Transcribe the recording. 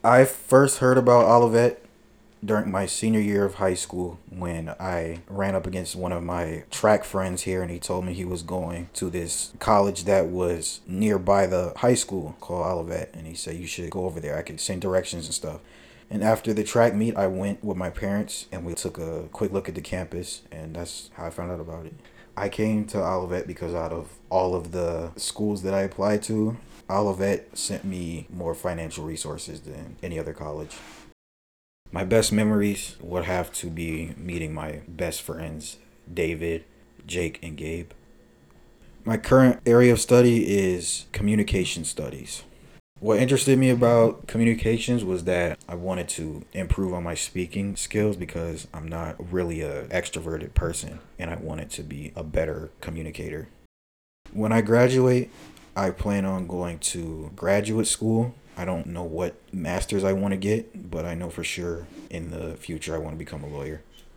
I first heard about Olivet during my senior year of high school when I ran up against one of my track friends here and he told me he was going to this college that was nearby the high school called Olivet and he said you should go over there. I could send directions and stuff. And after the track meet, I went with my parents and we took a quick look at the campus and that's how I found out about it. I came to Olivet because out of all of the schools that I applied to, Olivet sent me more financial resources than any other college. My best memories would have to be meeting my best friends, David, Jake, and Gabe. My current area of study is communication studies. What interested me about communications was that I wanted to improve on my speaking skills because I'm not really a extroverted person and I wanted to be a better communicator. When I graduate, I plan on going to graduate school. I don't know what masters I want to get, but I know for sure in the future I want to become a lawyer.